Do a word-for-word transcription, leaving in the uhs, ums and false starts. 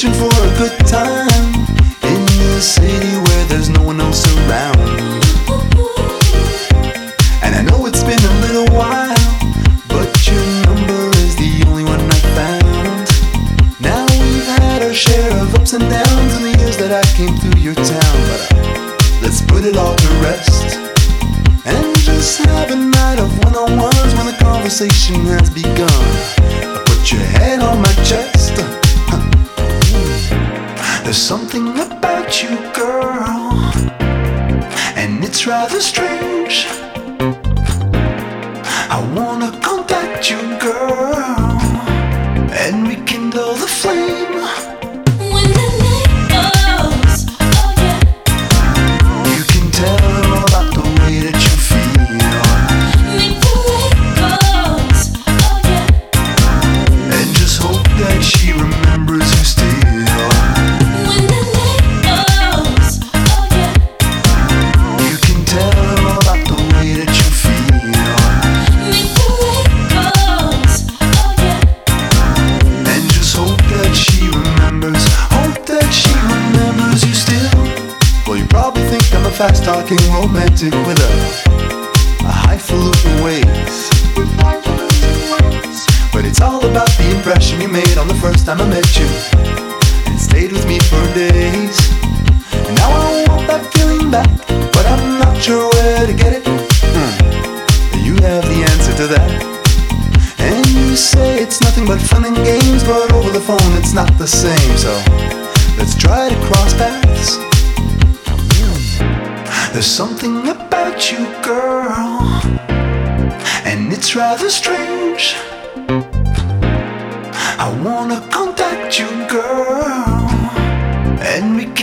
searching for a good time in a city where there's no one else around. And I know it's been a little while, but your number is the only one I found. Now we've had our share of ups and downs in the years that I came through your town, but uh, let's put it all to rest and just have a night of one-on-ones when the conversation has begun. Put your head on my chest. There's something about you, girl, and it's rather strange. I wanna contact you, girl, and rekindle the flame. When the night goes, oh yeah. You can tell her about the way that you feel. Make the light goes, oh yeah. And just hope that she remembers you still. When the night goes, oh yeah. You can tell her about the way that you feel. Make the light goes, oh yeah. And just hope that she remembers, hope that she remembers you still. Well, you probably think I'm a fast-talking romantic with a, a highfalutin ways, but it's all about the impression you made on the first time I met you, and it stayed with me for days. And now I want that feeling back, but I'm not sure where to get it. Hmm. You have the answer to that. And you say it's nothing but fun and games, but over the phone it's not the same. So let's try to cross paths. There's something about you, girl, and it's rather strange. I wanna contact you, girl, and we